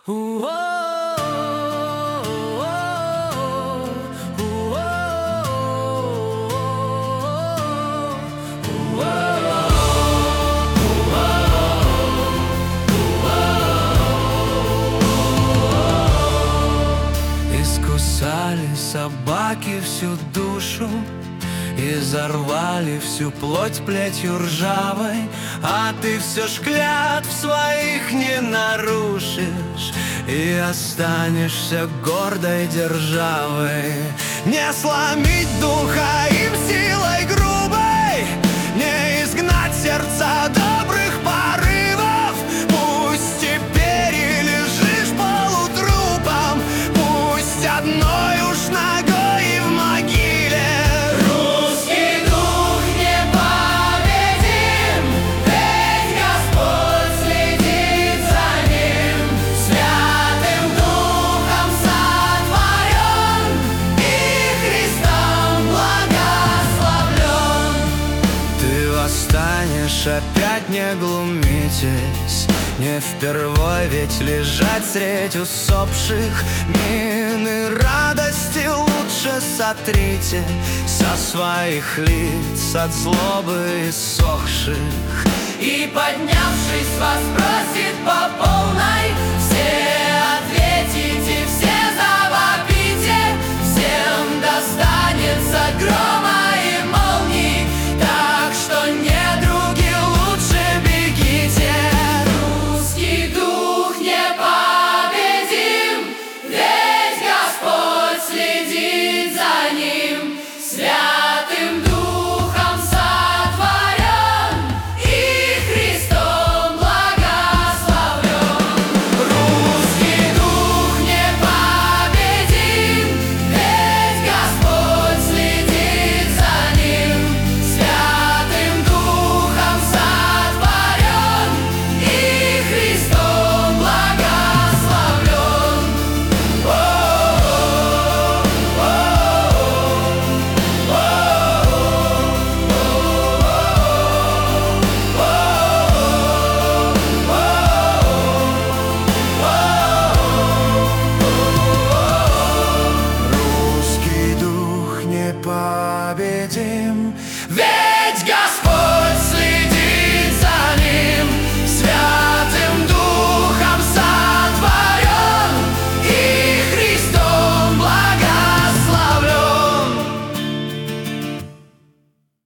Искусали собаки всю душу, изорвали всю плоть плетью ржавой, а ты все ж клятв своих не нарушишь и останешься гордой державой. Не сломить духа им силой грубой, не изгнать сердца добрых порывов. Пусть теперь и лежишь полутрупом, пусть одной уж ногой и в могиле. Русский дух непобедим, ведь Господь следит за ним. Святым Духом сотворен и Христом благословлен. Ты восстанешь, опять не глумитесь, не впервой ведь лежать средь усопших. Мины радости лучше сотрите со своих лиц от злобы иссохших. И, поднявшись, вас просит по полной